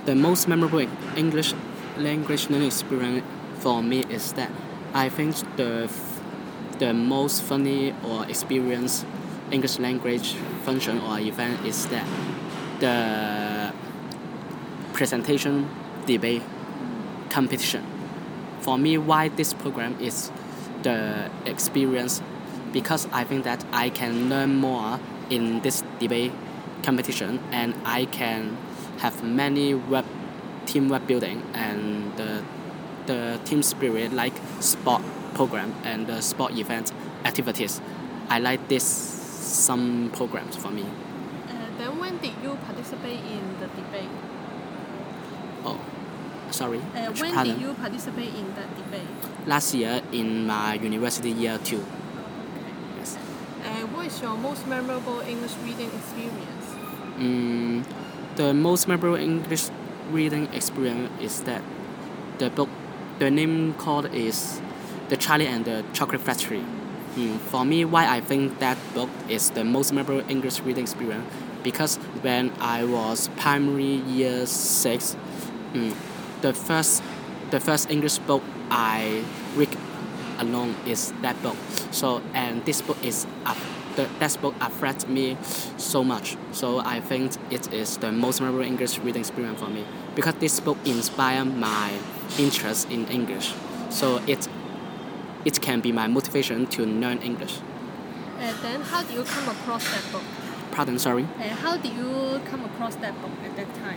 The most memorable English language learning experience for me is that I think the most funny or experience English language function or event is that the presentation debate competition. For me, why this program is the experience, because I think that I can learn more in this debate competition, and I can have many team web building and the team spirit like sport program and the sport event activities. I like this some programs for me. Then when did you participate in the debate? Oh, sorry. When Pardon? did you participate in that debate? Last year in my university year 2. Okay. Yes. What is your most memorable English reading experience? The most memorable English reading experience is that the name called is The Charlie and the Chocolate Factory. For me, why I think that book is the most memorable English reading experience, because when I was primary year 6, the first English book I read alone is that book. So and this book is that book affects me so much. So I think it is the most memorable English reading experience for me, because this book inspired my interest in English. So it can be my motivation to learn English. Then how did you come across that book? Pardon, sorry. How did you come across that book at that time?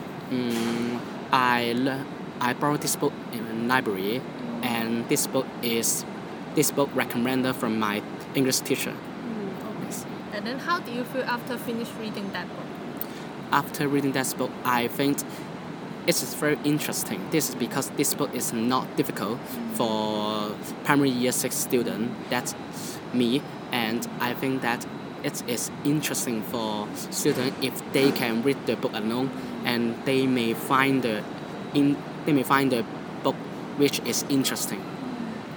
I borrowed this book in the library, and this book recommended from my English teacher. Okay. And then how do you feel after finish reading that book? After reading that book, I think it is very interesting. This is because this book is not difficult for primary year 6 student, that's me, and I think that it is interesting for students if they can read the book alone, and they may find the book which is interesting.